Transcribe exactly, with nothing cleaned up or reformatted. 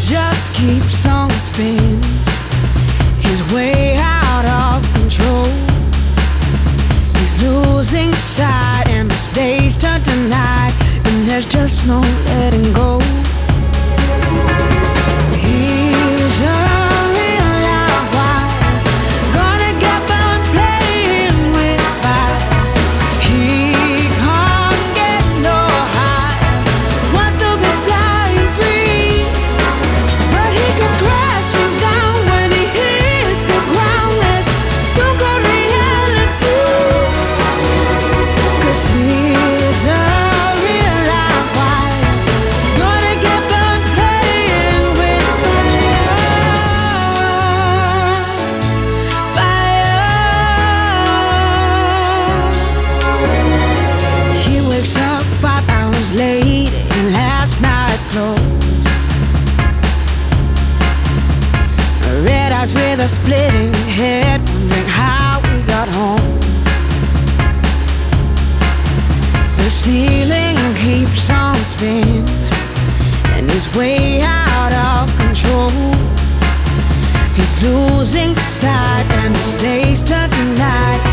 just keeps on spinning. He's way out of control. He's losing sight, and his days turn to night, and there's just no letting go. He's a real live wire, gonna get burned playing with fire. He can't get no higher, wants to be flying free, but he comes crashing down when he hits the ground. There's stone cold reality, 'cause he's a real live wire, gonna get burned playing with fire. Fire. He wakes up five hours late in last night's clothes. Red eyes with a splitting head, wondering how we got home. The ceiling keeps on spinning, and he's way out of control. He's losing sight, and his days turn to night,